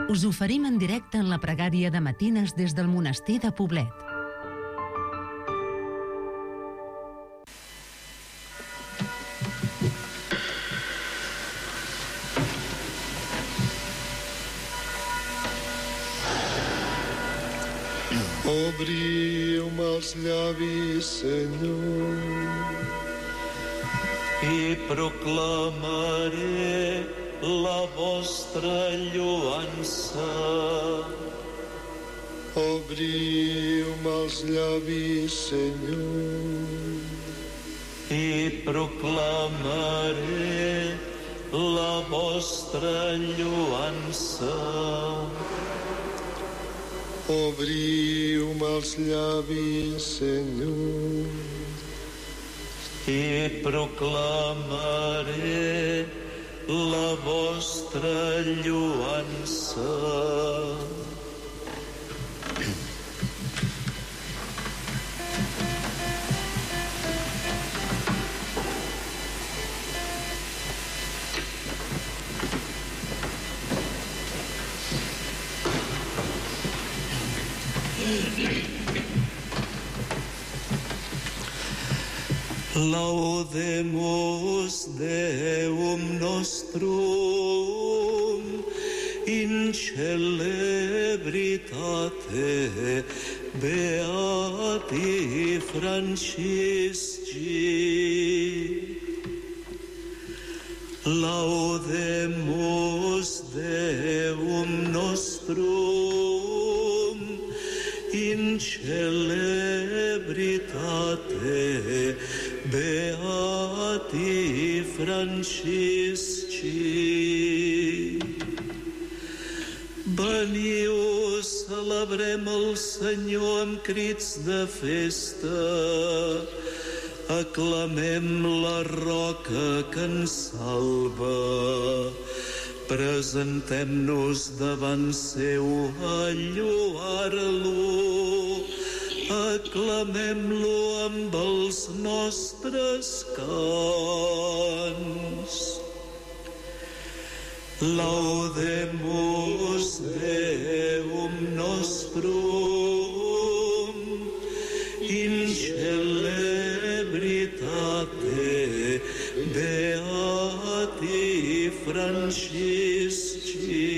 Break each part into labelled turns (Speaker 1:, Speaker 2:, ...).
Speaker 1: Us oferim en directe en la pregària de matines des del monestir de Poblet.
Speaker 2: Obriu-me els llavis, Senyor,
Speaker 3: i proclamaré la vostra lloança.
Speaker 2: Obriu-me els llavis, Senyor,
Speaker 3: i proclamaré la vostra lloança.
Speaker 2: Obriu-me els llavis, Senyor,
Speaker 3: i proclamaré la vostra lloança. Laudemus Deum nostrum in celebritate Beati Francisci. Laudemus Deum nostrum in celebritate Beati Francisci. Veniu, celebrem el Senyor amb crits de festa, aclamem la roca que ens salva, presentem-nos davant seu a lloar-lo, aclamem-lo amb els nostres cants. Laudemus Deum nostrum in celebritate Beati Francisci.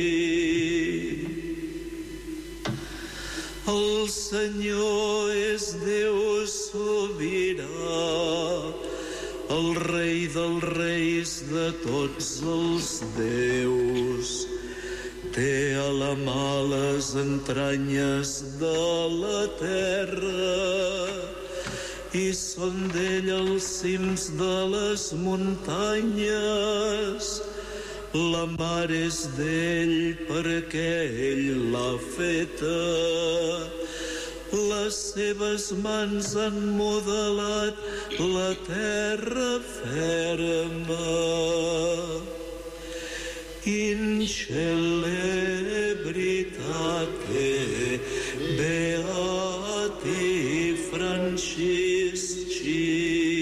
Speaker 3: El Senyor és Déu sobirà, el Rei dels reis de tots els déus. Té a la mà les entranyes de la terra i són d'ell els cims de les muntanyes. La mar és d'ell perquè ell l'ha feta. Les seves mans han modelat la terra ferma. In celebritate Beati Francisci.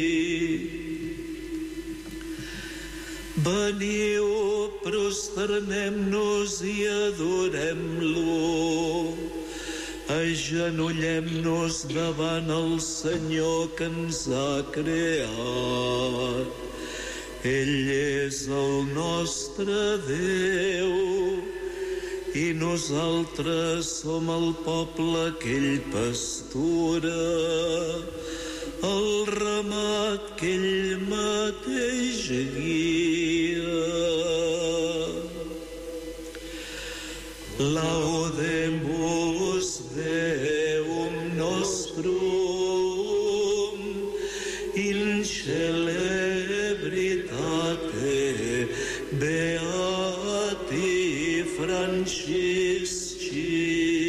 Speaker 3: Veniu, prosternem-nos i adorem-lo. Agenollem-nos davant el Senyor que ens ha creat. Ell és el nostre Déu i nosaltres som el poble que ell pastura, el ramat que ell mateix guia. Laudemus Deum nostrum in celebritate Beati Francisci.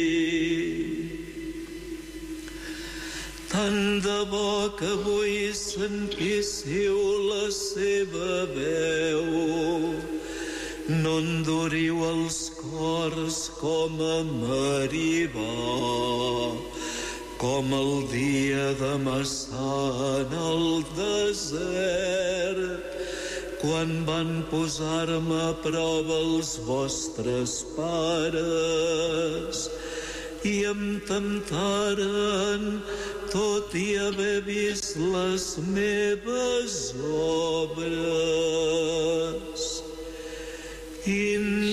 Speaker 3: Tant de bo que avui sentíssiu la seva veu, no enduriu els cors com a Meribà, com el dia de Massà en el desert, quan van posar-me a prova els vostres pares i em temptaren tot i haver vist les meves obres. In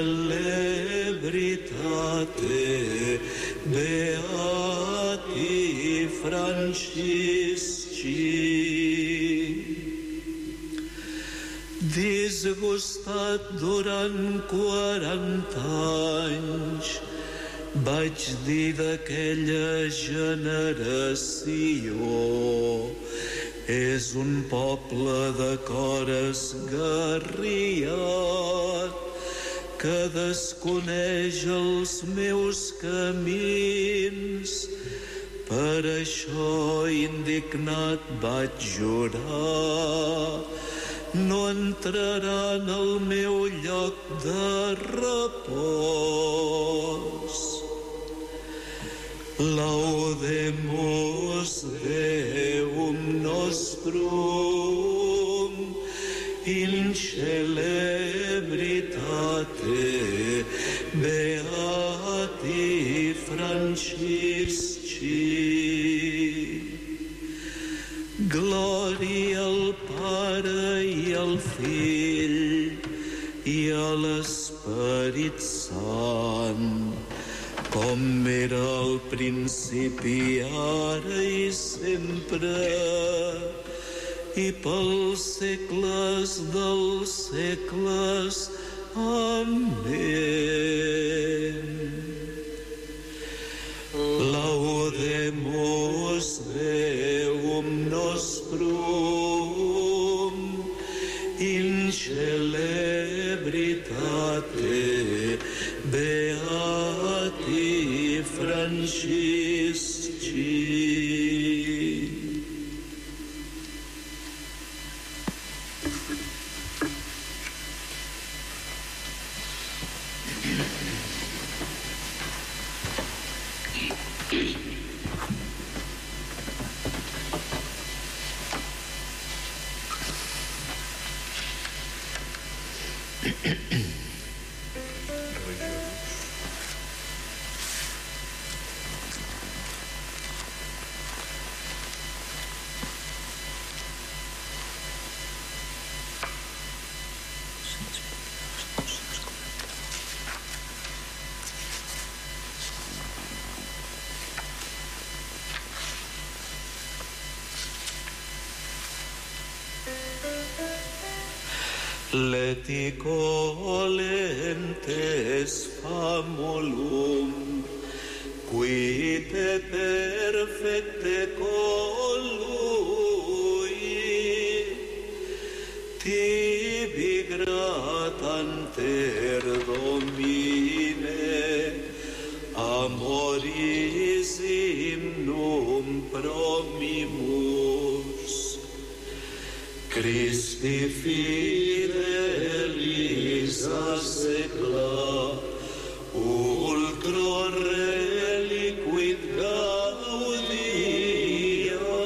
Speaker 3: celebritate beati Francisci. Disgustat durant 40 anys, vaig dir d'aquella generació: és un poble de cor esgarriat que desconeix els meus camins. Per això, indignat, vaig jurar: no entraran al meu lloc de repòs. Laudemus Deum nostrum in celebritate beati Francisci. Glòria al Pare i al Fill i a l'Esperit Sant, com era al principi, ara i sempre, i pels segles dels segles. Amén. Laudemus Deum nostrum in celebritate beati Francisci. Leticolentes famulum, quite perfecte collui, tibi gratanter Domine, amoris hymnum promimus, Christi fidelis a secla, ultro reliquit gaudia,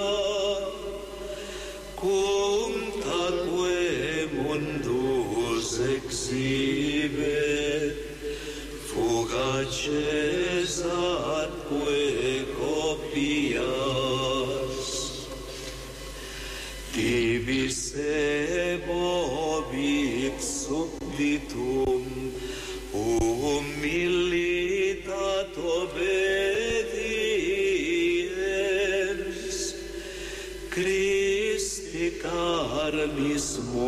Speaker 3: cum taque mundus exhibet, fugaces atque copias. Tibi sebo vit subditum, humilitat obediens, Christi carnis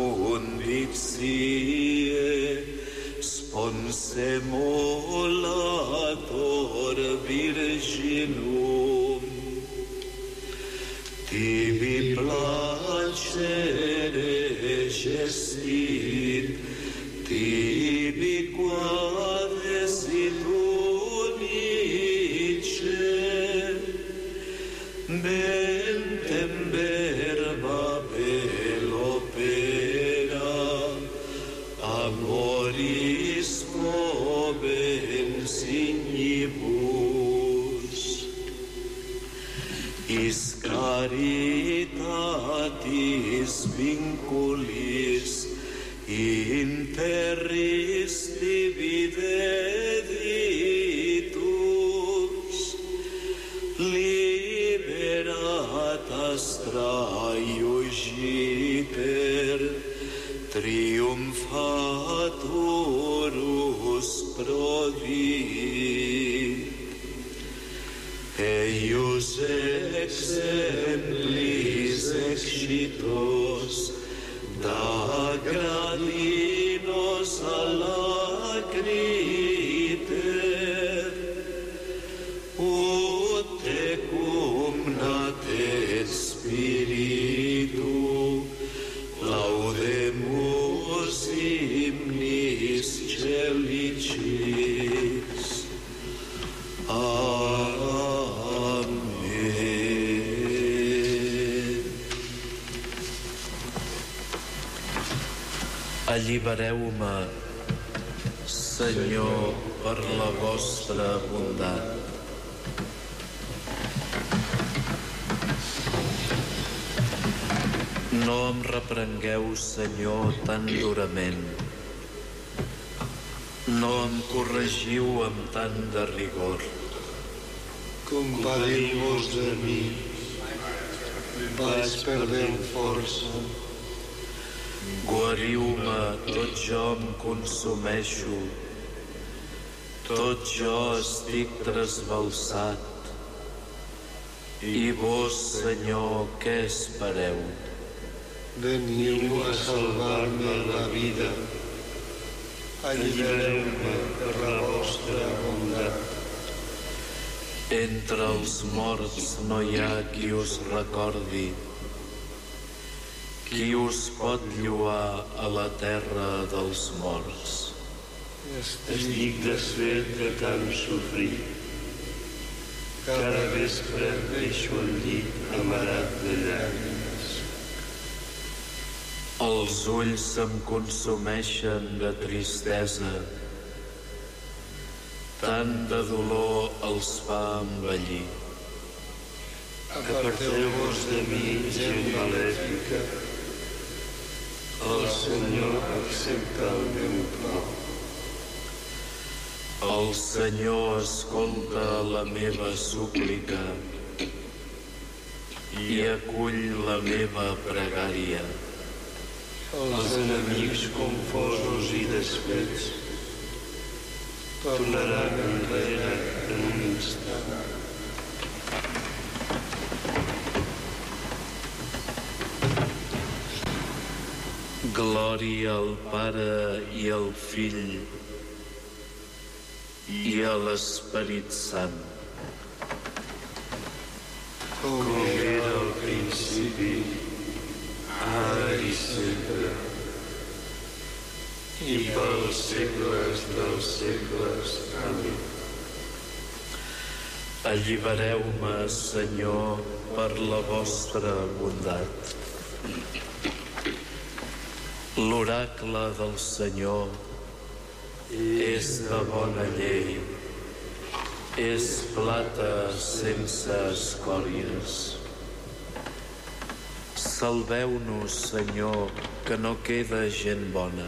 Speaker 3: munditie, sponsemolator virginum. Tibi placere gestit, tibi quadesit unice, mentem verba velopera, amoris vobens ignibus. Is caritatis vinculis triumphatorus prodit, eius exemplis excitos da gradinos alacriter, ut tecum nate spiritu, laudemus hymnis celicis. Amen. Allibereu-me, Senyor, per la vostra bondat. No em reprengueu, Senyor, tan durament. No em corregiu amb tant de rigor.
Speaker 2: Compadiu-vos de mi, vaig perdent força.
Speaker 3: Guariu-me, tot jo em consumeixo, tot jo estic trasbalsat. I vos, Senyor, què espereu?
Speaker 2: Veniu a salvar-me la vida. Allibereu-me per la vostra bondat.
Speaker 3: Entre els morts no hi ha qui us recordi, qui us pot lloar a la terra dels morts.
Speaker 2: Estic desfet de tant sofrir. Cada vespre deixo el llit amarat de llàgrimes.
Speaker 3: Els ulls se'm consumeixen de tristesa, tant de dolor els fa envellir.
Speaker 2: Aparteu-vos de mi, gent malèfica. El Senyor accepta el meu plor.
Speaker 3: El Senyor escolta la meva súplica i acull la meva pregària.
Speaker 2: Els enemics confosos i desfets tornaran enrere en un instant.
Speaker 3: Glòria al Pare i al Fill i a l'Esperit Sant.
Speaker 2: Com era al principi, ara i sempre, i pels segles dels segles. Amén.
Speaker 3: Allibereu-me, Senyor, per la vostra bondat. L'oracle del Senyor és de bona llei, és plata sense escòries. Salveu-nos, Senyor, que no queda gent bona.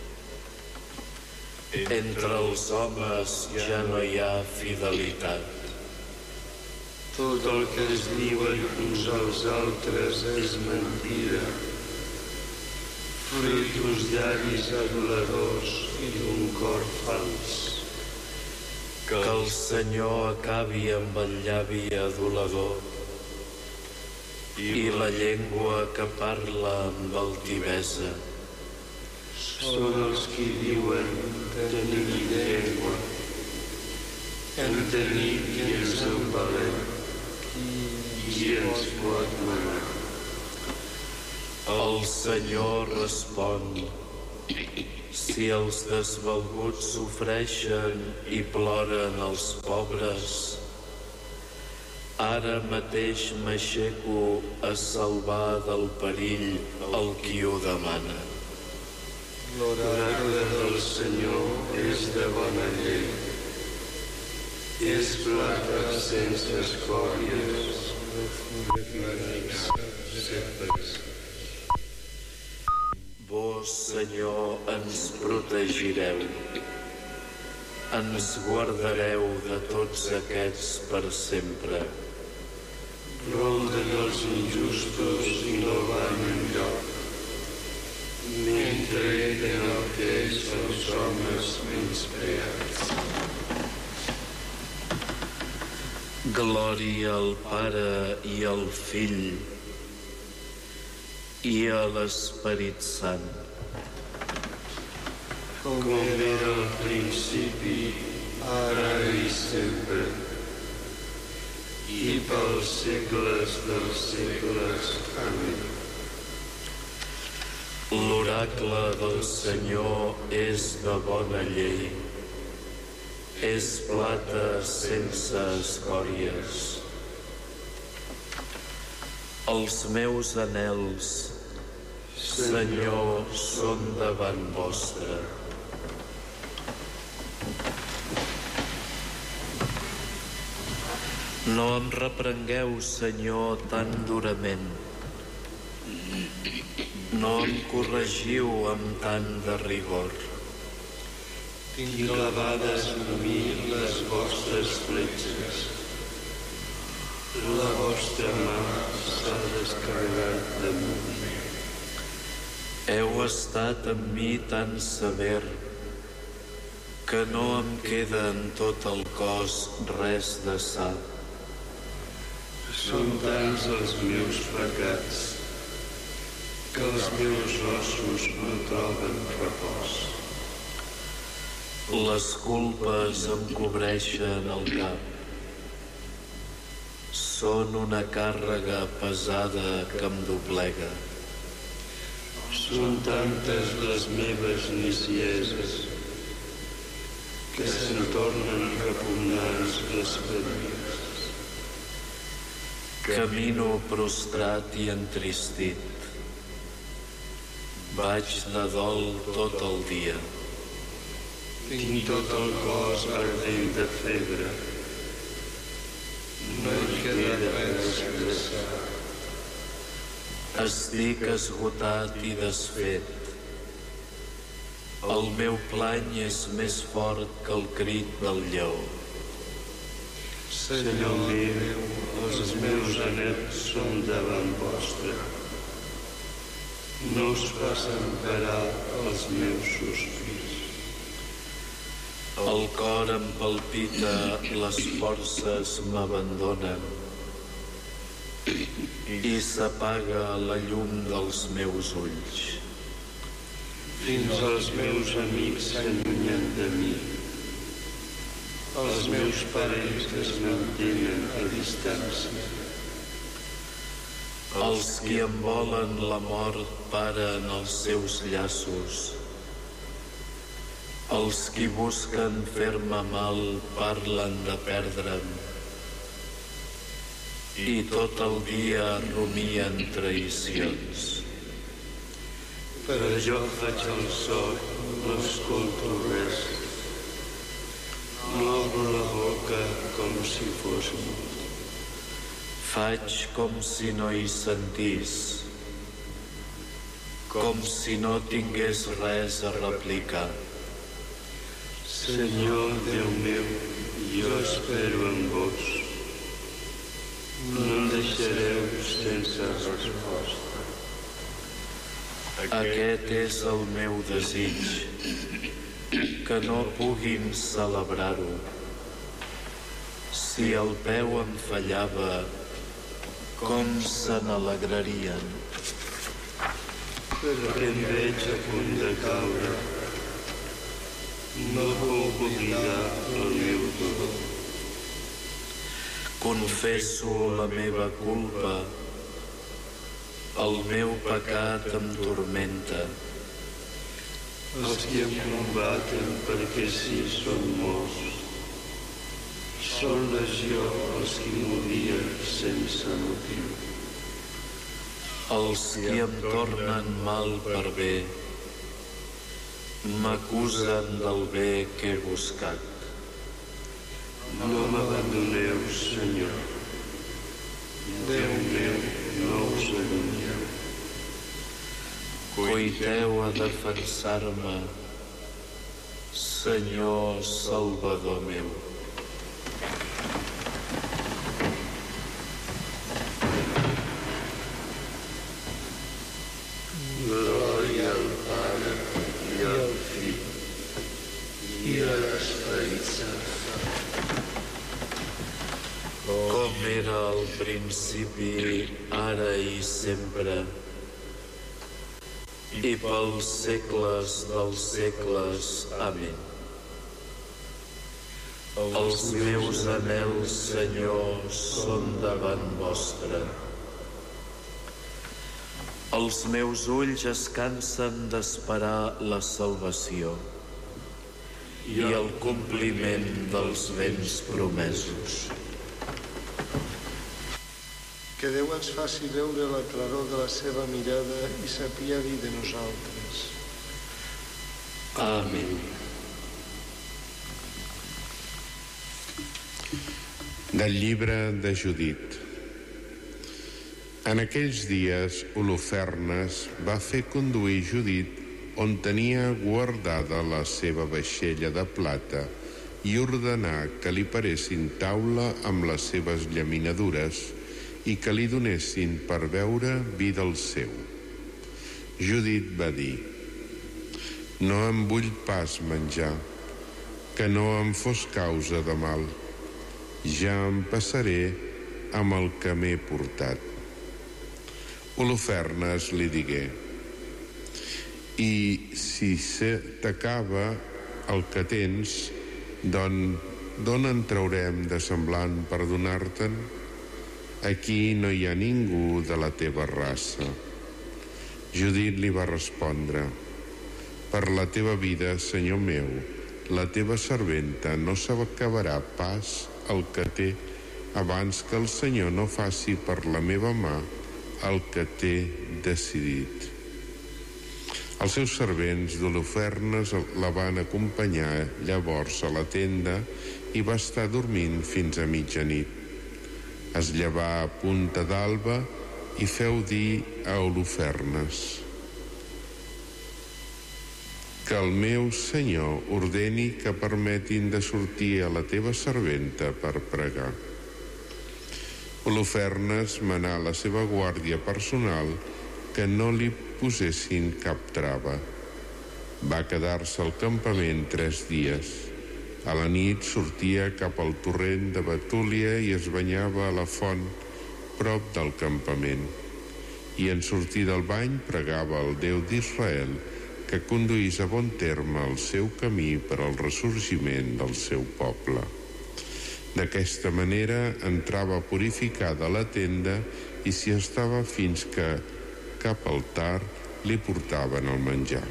Speaker 3: Entre els homes ja no hi ha fidelitat.
Speaker 2: Tot el que es diuen uns als altres és mentida. Fruit d'uns llavis aduladors i d'un cor fals.
Speaker 3: Que el Senyor acabi amb el llavi adulador i la llengua que parla amb altivesa.
Speaker 2: Són els qui diuen tenir llengua. En tenir qui ens en valem, qui ens pot manar.
Speaker 3: El Senyor respon: si els desvalguts sofreixen i ploren els pobres, ara mateix m'aixeco a salvar del perill el qui ho demana.
Speaker 2: L'oracle del Senyor és de bona llei. És plata sense escòries.
Speaker 3: Vos, Senyor, ens protegireu. Ens guardareu de tots aquests per sempre.
Speaker 2: Ronden els injustos i no van enlloc. Mengen tret en el que ells els homes menyspreats.
Speaker 3: Glòria al Pare i al Fill i a l'Esperit Sant.
Speaker 2: Com era al principi, ara i sempre, i pels segles dels segles. Amén.
Speaker 3: L'oracle del Senyor és de bona llei, és plata sense escòries. Els meus anhels, Senyor, són davant vostre. No em reprengueu, Senyor, tan durament. No em corregiu amb tant de rigor.
Speaker 2: Tinc clavades en mi les vostres fletxes. La vostra mà s'ha descarregat de mi.
Speaker 3: Heu estat amb mi tan sever que no em queda en tot el cos res de sa.
Speaker 2: Són tants els meus pecats que els meus ossos no troben repòs.
Speaker 3: Les culpes em cobreixen el cap. Són una càrrega pesada que em doblega.
Speaker 2: Són tantes les meves nisieses que se'n tornen repugnants les ferides.
Speaker 3: Camino prostrat i entristit. Vaig de dol tot el dia.
Speaker 2: Tinc tot el cos ardent de febre. No hi queda res gressat.
Speaker 3: Estic esgotat i desfet. El meu plany és més fort que el crit del lleó.
Speaker 2: Senyor meu, els meus anhels són davant vostre. No us passen parar els meus sospirs.
Speaker 3: El cor em palpita, les forces m'abandonen i s'apaga la llum dels meus ulls.
Speaker 2: Fins els meus amics s'allunyen de mi. Els meus parents es mantenen a distància.
Speaker 3: Els qui em volen la mort paren els seus llaços. Els qui busquen fer-me mal parlen de perdre'm. I tot el dia rumien traïcions.
Speaker 2: Però jo faig el so, no escolto res. No obro la boca com si fos mut.
Speaker 3: Faig com si no hi sentís, com si no tingués res a replicar.
Speaker 2: Senyor Déu meu, jo espero en vos. No em deixareu sense resposta.
Speaker 3: Aquest és el meu desig, que no puguin celebrar-ho. Si el peu em fallava, com se n'alegrarien.
Speaker 2: Perquè em veig a punt de caure. No puc oblidar el meu dolor.
Speaker 3: Confesso la meva culpa. El meu pecat em turmenta.
Speaker 2: Els que em combaten perquè sí són molts. Són legió els qui m'odien sense motiu.
Speaker 3: Els qui em tornen mal per bé m'acusen del bé que he buscat.
Speaker 2: No m'abandoneu, Senyor. Déu meu, no us allunyeu.
Speaker 3: Cuiteu a defensar-me, Senyor Salvador meu.
Speaker 2: Glòria al Pare
Speaker 3: principi, ara i sempre, i pels segles dels segles. Amén. Els meus anhels, Senyor, són davant vostre. Els meus ulls es cansen d'esperar la salvació i el compliment dels béns promesos.
Speaker 2: Que Déu ens faci veure la claror de la seva mirada i s'apiadi de nosaltres.
Speaker 3: Amén.
Speaker 4: Del llibre de Judit. En aquells dies, Holofernes va fer conduir Judit on tenia guardada la seva vaixella de plata i ordenar que li paressin taula amb les seves llaminadures i que li donessin per beure vi del seu. Judit va dir: no em vull pas menjar, que no em fos causa de mal. Ja em passaré amb el que m'he portat. Holofernes li digué: i si se t'acaba el que tens, d'on en traurem de semblant per donar-te'n? Aquí no hi ha ningú de la teva raça. Judit li va respondre: per la teva vida, senyor meu, la teva serventa no s'acabarà pas el que té abans que el Senyor no faci per la meva mà el que té decidit. Els seus servents d'Holofernes la van acompanyar llavors a la tenda i va estar dormint fins a mitjanit. Es llevà a punta d'alba i feu dir a Holofernes: que el meu senyor ordeni que permetin de sortir a la teva serventa per pregar. Holofernes manà la seva guàrdia personal que no li posessin cap trava. Va quedar-se al campament 3 dies. A la nit sortia cap al torrent de Betúlia i es banyava a la font prop del campament. I en sortir del bany pregava al Déu d'Israel que conduís a bon terme el seu camí per al ressorgiment del seu poble. D'aquesta manera entrava purificada a la tenda i s'hi estava fins que cap al tard li portaven el menjar.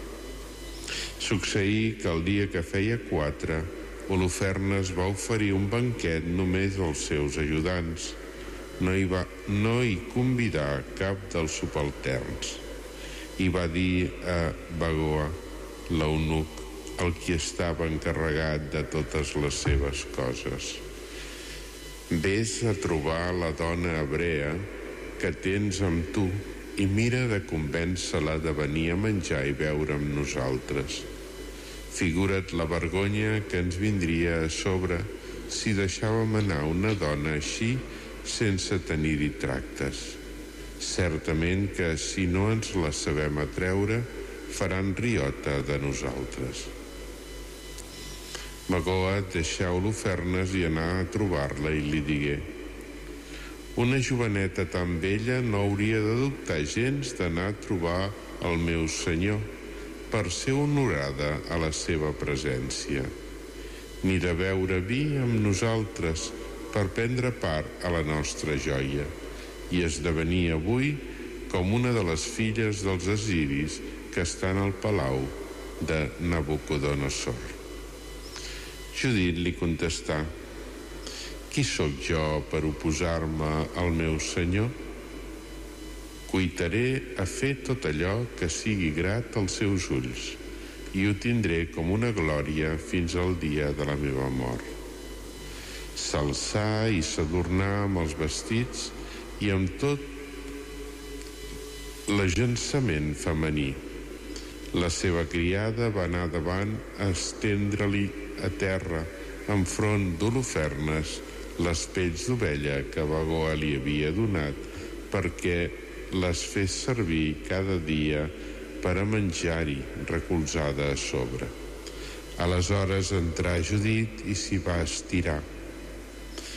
Speaker 4: Succeí que el dia que feia 4, Holofernes va oferir un banquet només als seus ajudants. No hi convidà cap dels subalterns. I va dir a Bagoa, l'eunuc, el qui estava encarregat de totes les seves coses: vés a trobar la dona hebrea que tens amb tu i mira de convèncer-la de venir a menjar i beure amb nosaltres. Figura't la vergonya que ens vindria a sobre si deixàvem anar una dona així sense tenir-hi tractes. Certament que si no ens la sabem atreure, faran riota de nosaltres. Bagoa deixà Holofernes i anà a trobar-la i li digué: una joveneta tan vella no hauria de dubtar gens d'anar a trobar el meu senyor per ser honorada a la seva presència, ni de beure vi amb nosaltres per prendre part a la nostra joia i esdevenir avui com una de les filles dels assiris que estan al palau de Nabucodonosor. Judit li contestà: qui sóc jo per oposar-me al meu senyor? Cuitaré a fer tot allò que sigui grat als seus ulls i ho tindré com una glòria fins al dia de la meva mort. S'alçà i s'adornà amb els vestits i amb tot l'agençament femení. La seva criada va anar davant a estendre-li a terra enfront d'Holofernes les pells d'ovella que Bagoa li havia donat perquè les fes servir cada dia per a menjar-hi recolzada a sobre. Aleshores entrà Judit i s'hi va estirar.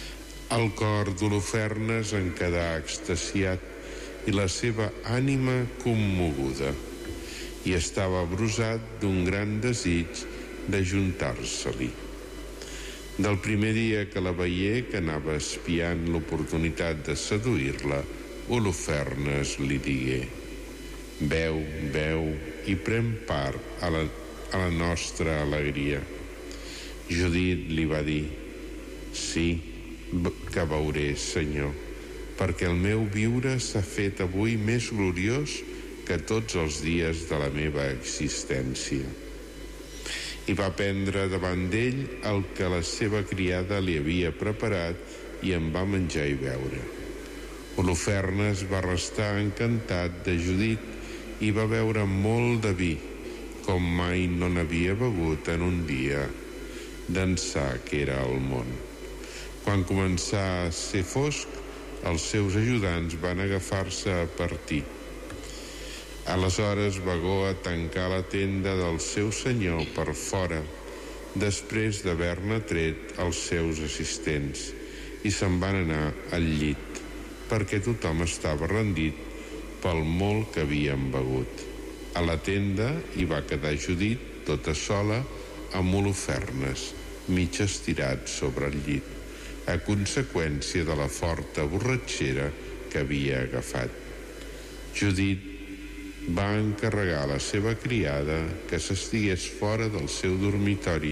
Speaker 4: El cor d'Holofernes en quedà extasiat i la seva ànima commoguda, i estava brusat d'un gran desig d'ajuntar-se-li. Del primer dia que la veié, que anava espiant l'oportunitat de seduir-la, Holofernes li digué: «Beu, beu i pren part a la nostra alegria». Judit li va dir: «Sí, que beuré, senyor, perquè el meu viure s'ha fet avui més gloriós que tots els dies de la meva existència». I va prendre davant d'ell el que la seva criada li havia preparat i en va menjar i beure. Holofernes va restar encantat de Judit i va beure molt de vi, com mai no n'havia begut en un dia d'ençà que era al món. Quan començà a ser fosc, els seus ajudants van agafar-se a partir. Aleshores Bagoa tancà la tenda del seu senyor per fora, després d'haver-ne tret els seus assistents, i se'n van anar al llit, perquè tothom estava rendit pel molt que havien begut. A la tenda hi va quedar Judit, tota sola, amb Holofernes, mig estirat sobre el llit, a conseqüència de la forta borratxera que havia agafat. Judit va encarregar a la seva criada que s'estigués fora del seu dormitori,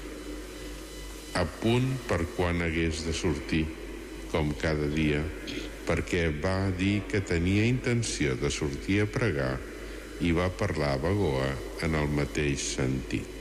Speaker 4: a punt per quan hagués de sortir, com cada dia, perquè va dir que tenia intenció de sortir a pregar i va parlar a Bagoa en el mateix sentit.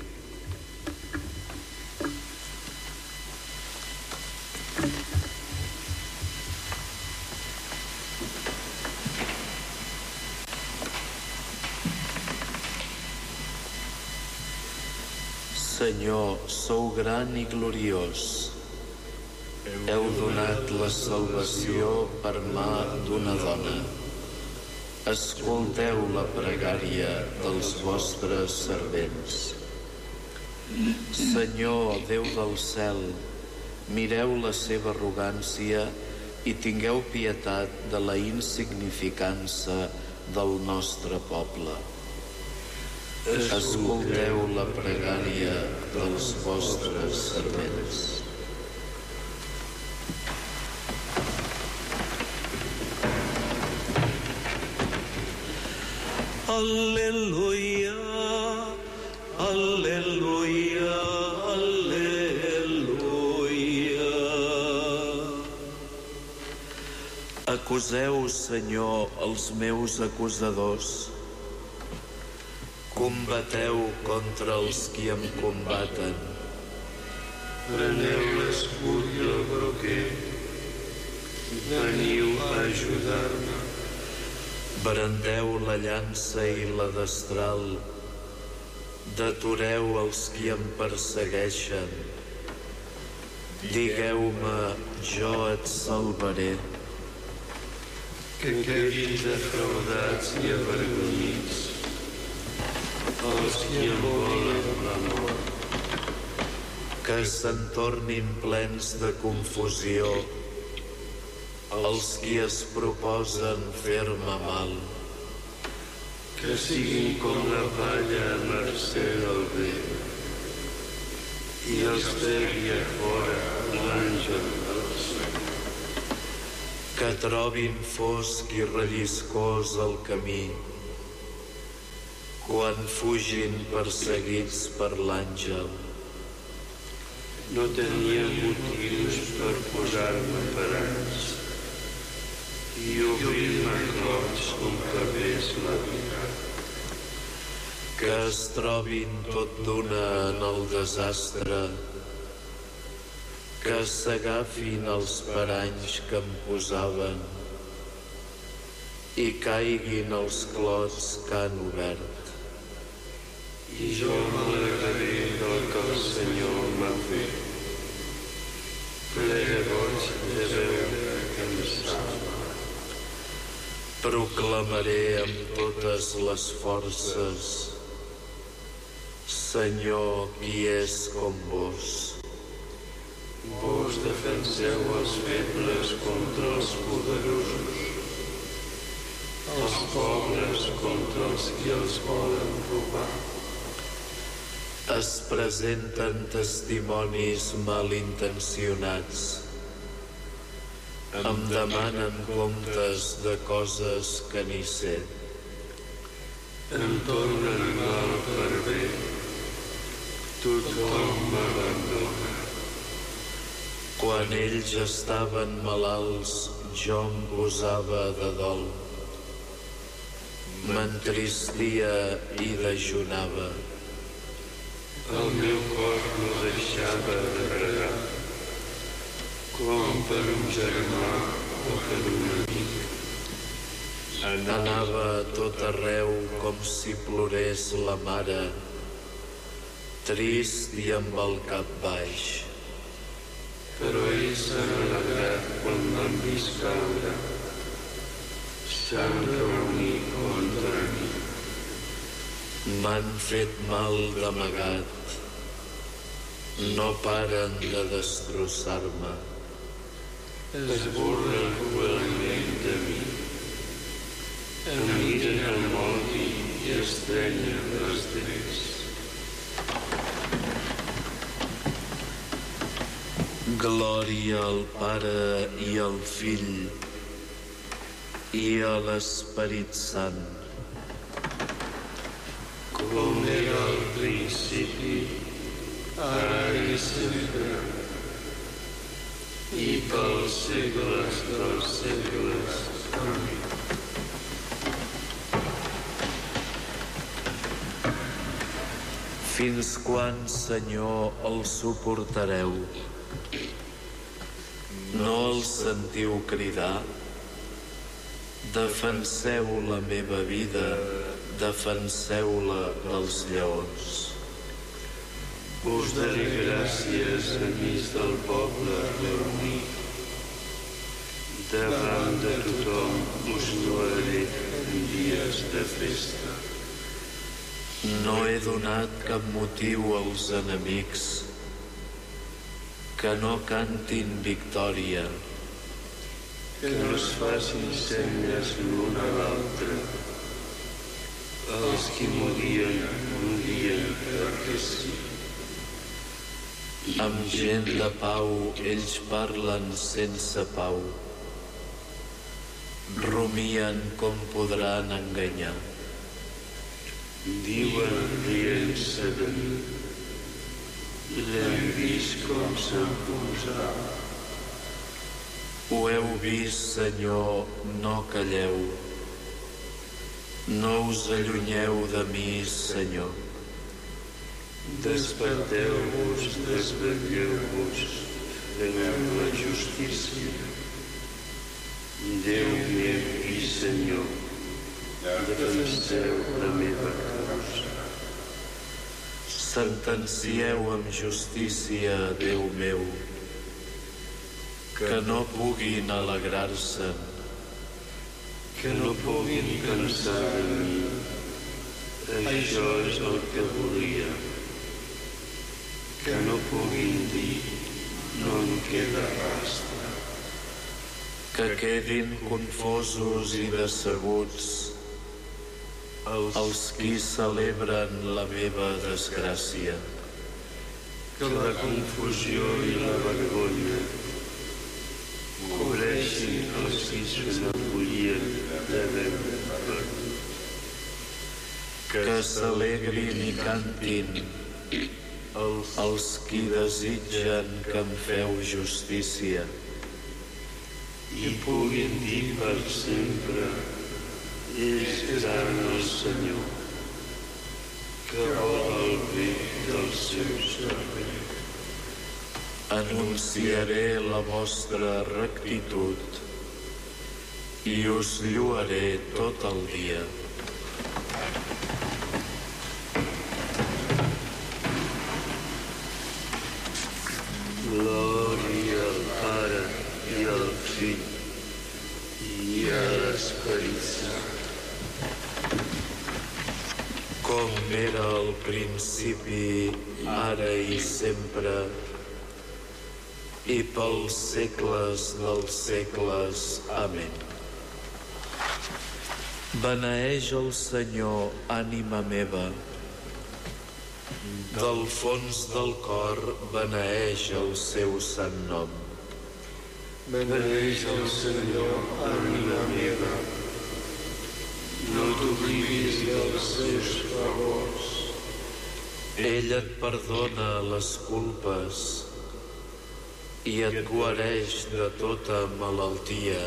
Speaker 3: Senyor, sou gran i gloriós. Heu donat la salvació per mà d'una dona. Escolteu la pregària dels vostres servents. Senyor, Déu del cel, mireu la seva arrogància i tingueu pietat de la insignificança del nostre poble. Escolteu la pregària dels vostres servents. Al·leluia, al·leluia, al·leluia. Acuseu, Senyor, els meus acusadors. Combateu contra els qui em combaten.
Speaker 2: Preneu l'escut i el broquer. Veniu a ajudar-me.
Speaker 3: Brandeu la llança i la destral. Detureu els qui em persegueixen. Digueu-me, jo et salvaré.
Speaker 2: Que quedin defraudats i avergonyits els qui em volen la mort.
Speaker 3: Que se'n tornin plens de confusió els qui es proposen fer-me mal.
Speaker 2: Que siguin com la palla a mercè del vent i els tregui a fora l'àngel del cel.
Speaker 3: Que trobin fosc i relliscós el camí quan fugin perseguits per l'àngel.
Speaker 2: No tenia motius per posar-me parats i obrir-me clots com cabés la vida.
Speaker 3: Que es trobin tot d'una en el desastre, que s'agafin els paranys que em posaven i caiguin els clots que han obert.
Speaker 2: I jo m'alegraré del que el Senyor m'ha fet. Ple de goig de veure que em salva.
Speaker 3: Proclamaré amb totes les forces: Senyor, qui és com vos?
Speaker 2: Vos defenseu els febles contra els poderosos, els pobres contra els qui els volen robar.
Speaker 3: Es presenten testimonis malintencionats. Em demanen comptes de coses que ni sé.
Speaker 2: Em tornen mal per bé. Tothom m'abandona.
Speaker 3: Quan ells estaven malalts, jo em posava de dol. M'entristia i dejunava.
Speaker 2: El meu cor no deixava de pregar, com per un germà o per un amic.
Speaker 3: Anava a tot arreu com si plorés la mare, trist i amb el cap baix.
Speaker 2: Però ells s'han alegrat quan m'han vist caure. S'han reunit contra mi.
Speaker 3: M'han fet mal d'amagat, no paren de destrossar-me.
Speaker 2: Es burlen cruelment de mi. Em miren amb odi i estrenyen les dents.
Speaker 3: Glòria al Pare i al Fill i a l'Esperit Sant.
Speaker 2: Com era al principi, ara i sempre, i pels segles dels segles. Amén.
Speaker 3: Fins quan, Senyor, el suportareu? No el sentiu cridar? Defenseu la meva vida, defenseu-la dels lleons.
Speaker 2: Us daré gràcies, amics del poble reunit. Davant de tothom us lloaré en dies de festa.
Speaker 3: No he donat cap motiu als enemics, que no cantin victòria.
Speaker 2: Que no es facin senyes l'un a l'altre. Els qui m'odien perquè sí.
Speaker 3: Amb gent de pau ells parlen sense pau. Rumien com podran enganyar.
Speaker 2: Diuen rient-se de mi. L'hem vist com s'enfonsa.
Speaker 3: Ho heu vist, Senyor, no calleu. No us allunyeu de mi, Senyor.
Speaker 2: Desperteu-vos, desvetlleu-vos, feu la justícia. Déu meu i Senyor, defenseu la meva causa.
Speaker 3: Sentencieu amb justícia, Déu meu, que no puguin alegrar-se'n.
Speaker 2: Que no puguin pensar en mi. Això és el que volia. Que no puguin dir, no en queda rastre.
Speaker 3: Que quedin confosos i decebuts els qui celebren la meva desgràcia.
Speaker 2: Que la confusió i la vergonya cobreixin els qui s'enorgullien d'haver-me perdut.
Speaker 3: Que s'alegrin i cantin els qui desitgen que em feu justícia.
Speaker 2: I puguin dir per sempre, és gran el Senyor, que vol el bé dels seus servents.
Speaker 3: Anunciaré la vostra rectitud i us lloaré tot el dia.
Speaker 2: Glòria al Pare i al Fill i a l'Esperit Sant.
Speaker 3: Com era al principi, ara i sempre, i pels segles dels segles. Amén. Beneeix el Senyor, ànima meva. Del fons del cor beneeix el seu sant nom.
Speaker 2: Beneeix el Senyor, ànima meva. No t'oblidis dels seus favors.
Speaker 3: Ell et perdona les culpes i et guareix de tota malaltia.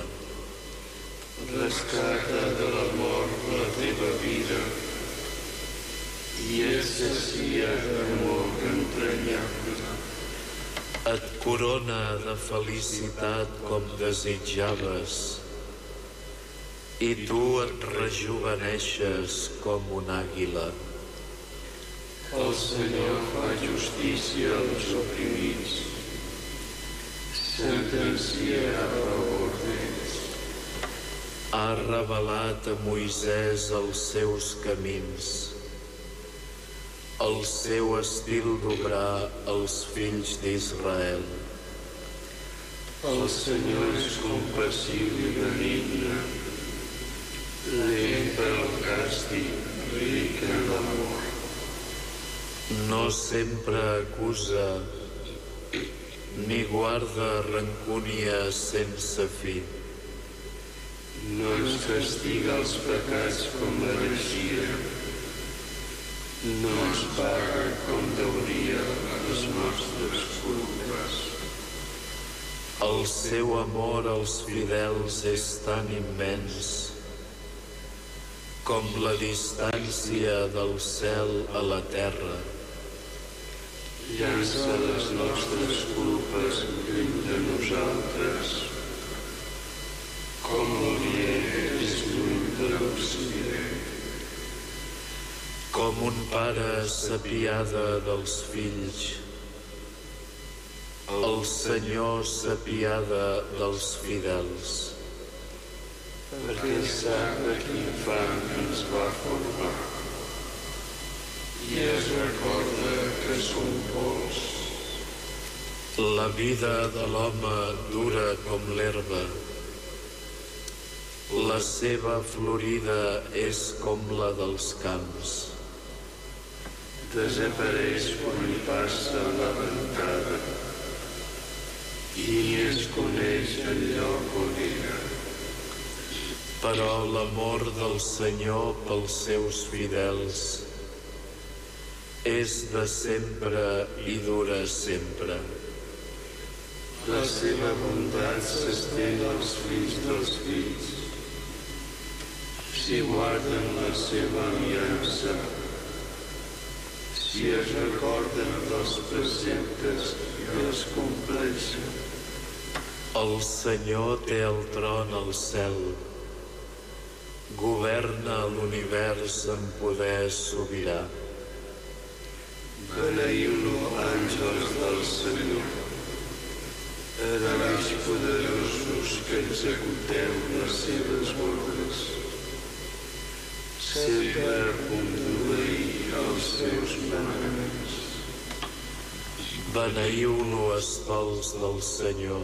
Speaker 2: Rescata de la mort la teva vida i et sacia d'amor entranyable.
Speaker 3: Et corona de felicitat com desitjaves i tu et rejuveneixes com una àguila.
Speaker 2: El Senyor fa justícia als oprimits, sentencia a favor d'ells.
Speaker 3: Ha revelat a Moisès els seus camins, el seu estil d'obrar als fills d'Israel.
Speaker 2: El Senyor és compassiu i benigne, lent per al càstig, ric en l'amor.
Speaker 3: No sempre acusa ni guarda rancúnia sense fi.
Speaker 2: No ens castiga els pecats com mereixia, no ens paga com deuria les nostres culpes.
Speaker 3: El seu amor als fidels és tan immens com la distància del cel a la terra.
Speaker 2: Llança les nostres culpes lluny de nosaltres, com l'Orient és lluny de l'Occident.
Speaker 3: Com un pare s'apiada dels fills, el Senyor s'apiada dels fidels.
Speaker 2: Perquè sap de quin fang ens va formar i es recorda que som pols.
Speaker 3: La vida de l'home dura com l'herba, la seva florida és com la dels camps.
Speaker 2: Desapareix quan li passa la ventada i ni es coneix el lloc on era.
Speaker 3: Però l'amor del Senyor pels seus fidels és de sempre i dura sempre.
Speaker 2: La seva bondat s'estén als fills dels fills, si guarden la seva aliança, si es recorden dels preceptes i els compleixen.
Speaker 3: El Senyor té el tron al cel, governa l'univers amb poder sobirà.
Speaker 2: Beneïu-lo, àngels del Senyor, herois poderosos que executeu les seves ordres, sempre a punt d'obeir els seus manaments.
Speaker 3: Beneïu-lo, estols del Senyor,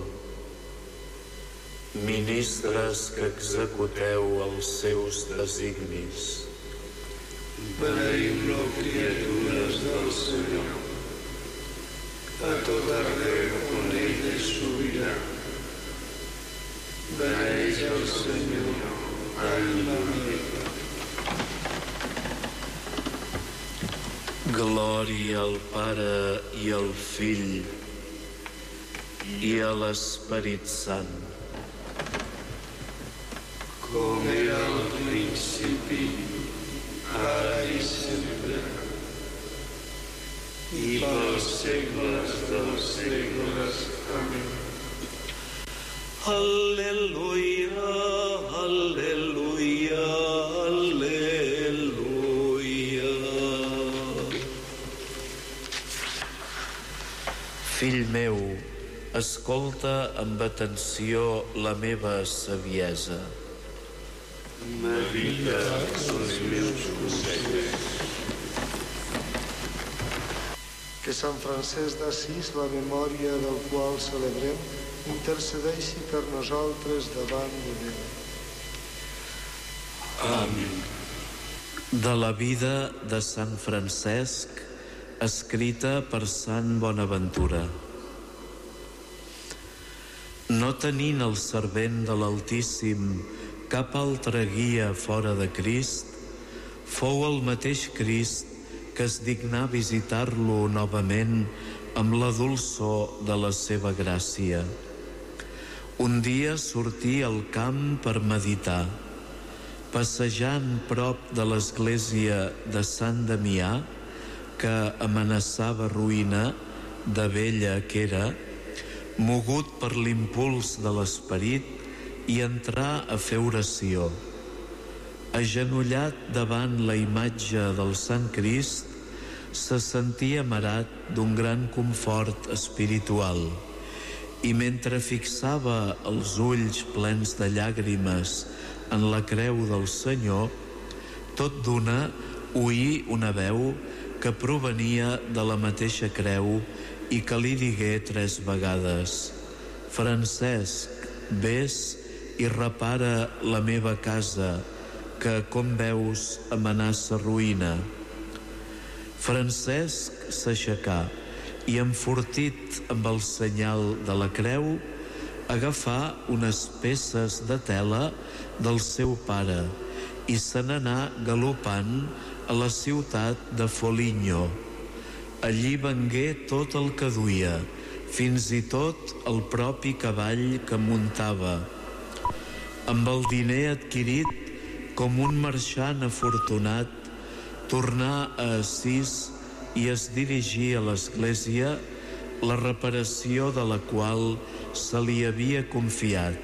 Speaker 3: ministres que executeu els seus designis.
Speaker 2: Beneïu-lo, criatures del Senyor, a tot arreu on ell és sobirà. Beneeix el Senyor, ànima meva.
Speaker 3: Glòria al Pare i al Fill i a l'Esperit Sant,
Speaker 2: com era al principi, ara i sempre, i pels segles dels segles. Amén.
Speaker 3: Al·leluia, al·leluia, al·leluia. Fill meu, escolta amb atenció la meva saviesa.
Speaker 2: Medita els meus consells.
Speaker 5: Que Sant Francesc d'Assís, la memòria del qual celebrem, intercedeixi per nosaltres davant de Déu.
Speaker 3: Amén. De la vida de Sant Francesc, escrita per Sant Bonaventura. No tenint el servent de l'Altíssim cap altra guia fora de Crist, fou el mateix Crist que es dignà visitar-lo novament amb la dolçor de la seva gràcia. Un dia sortí al camp per meditar. Passejant prop de l'església de Sant Damià, que amenaçava ruïna, de vella que era, mogut per l'impuls de l'esperit, hi entrà a fer oració. Agenollat davant la imatge del Sant Crist, se sentia amarat d'un gran confort espiritual i mentre fixava els ulls plens de llàgrimes en la creu del Senyor, tot d'una oí una veu que provenia de la mateixa creu i que li digué 3 vegades: Francesc, vés i repara la meva casa, que, com veus, amenaça ruïna. Francesc s'aixecà i, enfortit amb el senyal de la creu, agafà unes peces de tela del seu pare i se n'anà galopant a la ciutat de Foligno. Allí vengué tot el que duia, fins i tot el propi cavall que muntava. Amb el diner adquirit, com un marxant afortunat, tornà a Assís i es dirigí a l'església, la reparació de la qual se li havia confiat.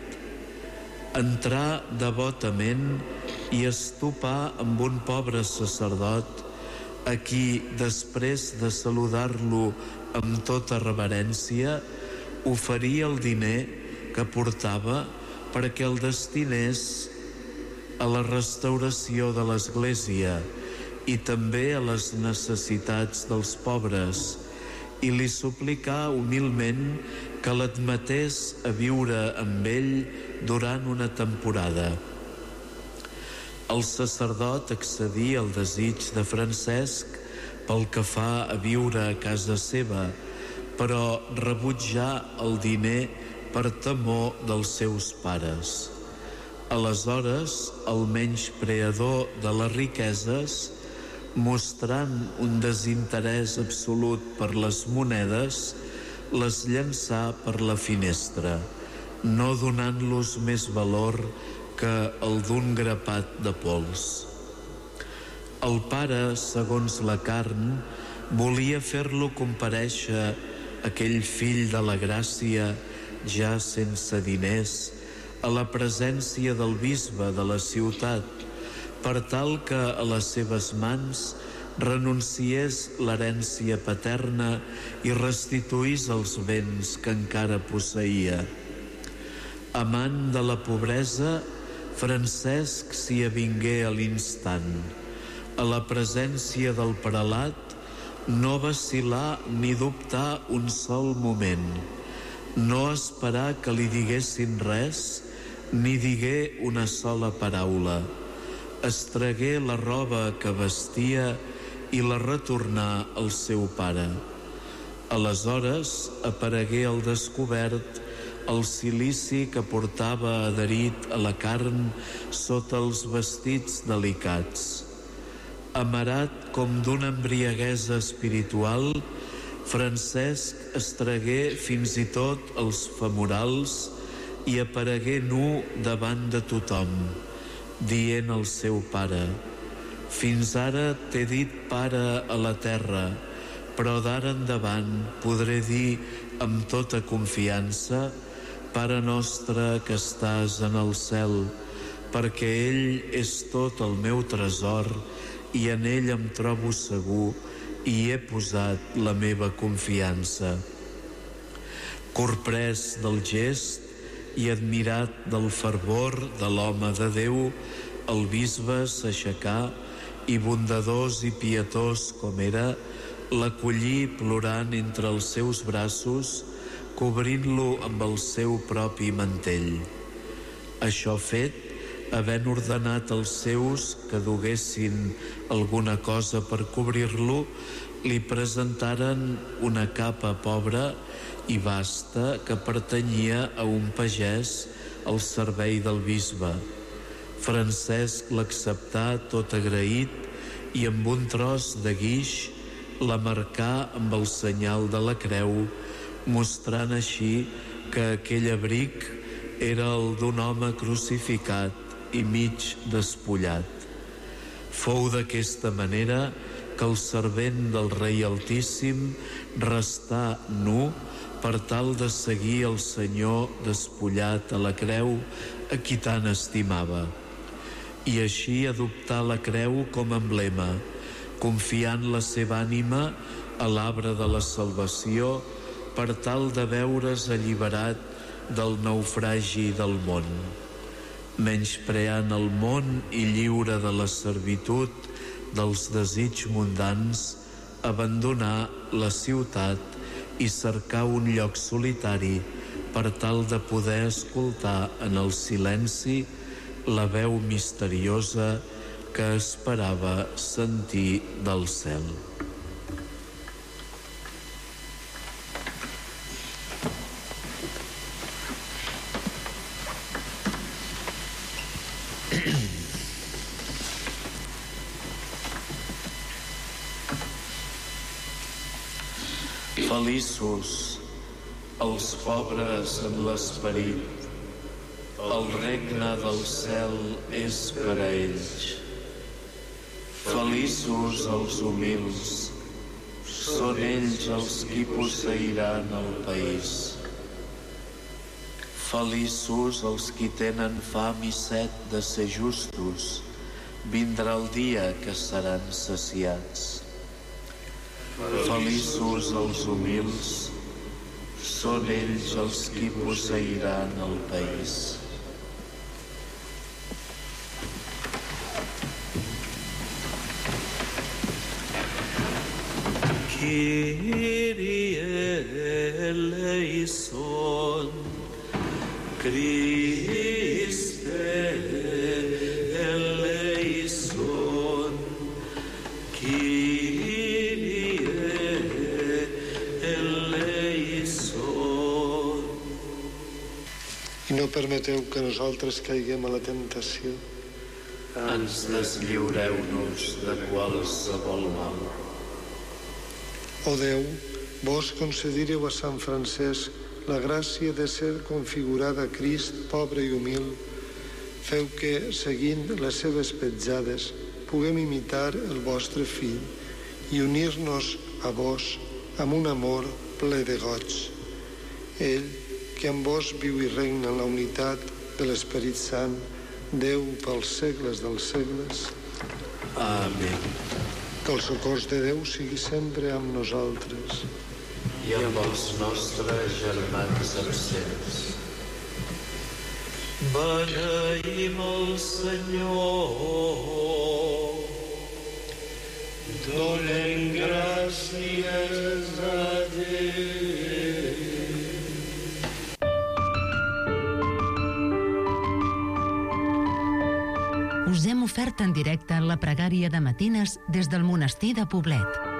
Speaker 3: Entrà devotament i es topà amb un pobre sacerdot a qui, després de saludar-lo amb tota reverència, oferia el diner que portava perquè el destinés a la restauració de l'església i també a les necessitats dels pobres, i li suplicà humilment que l'admetés a viure amb ell durant una temporada. El sacerdot accedí al desig de Francesc pel que fa a viure a casa seva, però rebutjà el diner per temor dels seus pares. Aleshores, el menyspreador de les riqueses, mostrant un desinterès absolut per les monedes, les llançà per la finestra, no donant-los més valor que el d'un grapat de pols. El pare, segons la carn, volia fer-lo comparèixer aquell fill de la gràcia, ja sense diners, a la presència del bisbe de la ciutat, per tal que a les seves mans renunciés l'herència paterna i restituís els béns que encara posseïa. Amant de la pobresa, Francesc s'hi avingué a l'instant. A la presència del prelat no vacil·lar ni dubtar un sol moment. No esperar que li diguessin res, ni digué una sola paraula. Es tragué la roba que vestia i la retornà al seu pare. Aleshores aparegué al descobert el cilici que portava adherit a la carn sota els vestits delicats. Amarat com d'una embriaguesa espiritual, Francesc es tragué fins i tot els femorals i aparegué nu davant de tothom, dient al seu pare: «Fins ara t'he dit pare a la terra, però d'ara endavant podré dir amb tota confiança: Pare nostre que estàs en el cel, perquè ell és tot el meu tresor i en ell em trobo segur i hi he posat la meva confiança». Corprès del gest i admirat del fervor de l'home de Déu, el bisbe s'aixecà i bondadós i pietós com era, l'acollí plorant entre els seus braços, cobrint-lo amb el seu propi mantell. Això fet, havent ordenat als seus que duguessin alguna cosa per cobrir-lo, li presentaren una capa pobra i vasta que pertanyia a un pagès al servei del bisbe. Francesc l'acceptà tot agraït i amb un tros de guix la marcà amb el senyal de la creu, mostrant així que aquell abric era el d'un home crucificat i mig despullat. Fou d'aquesta manera que el servent del Rei Altíssim restà nu per tal de seguir el Senyor despullat a la creu a qui tant estimava. I així adoptà la creu com a emblema, confiant la seva ànima a l'arbre de la salvació per tal de veure's alliberat del naufragi del món. Menyspreant el món i lliure de la servitud dels desigs mundans, abandonar la ciutat i cercar un lloc solitari per tal de poder escoltar en el silenci la veu misteriosa que esperava sentir del cel. Feliços els pobres en l'esperit, el regne del cel és per a ells. Feliços els humils, són ells els qui posseiran el país. Feliços els qui tenen fam i set de ser justos, vindrà el dia que seran saciats. Feliços els humils, són ells els qui posseiran el país. Kyrie eleison, Christe eleison, Kyrie eleison.
Speaker 5: I no permeteu que nosaltres caiguem a la tentació.
Speaker 3: Ens deslliureu-nos de qualsevol mal.
Speaker 5: O Déu, vos concedíreu a Sant Francesc la gràcia de ser configurada a Crist, pobre i humil. Feu que, seguint les seves petjades, puguem imitar el vostre fill i unir-nos a vos amb un amor ple de goig. Ell, que amb vos viu i regna en la unitat de l'Esperit Sant, Déu pels segles dels segles.
Speaker 3: Amén.
Speaker 5: Que el socors de Déu sigui sempre amb nosaltres.
Speaker 3: I amb els nostres germans absents. Beneïm el Senyor.
Speaker 2: Donem gràcies a Déu.
Speaker 1: Us hem ofert en directe la pregària de matines des del monestir de Poblet.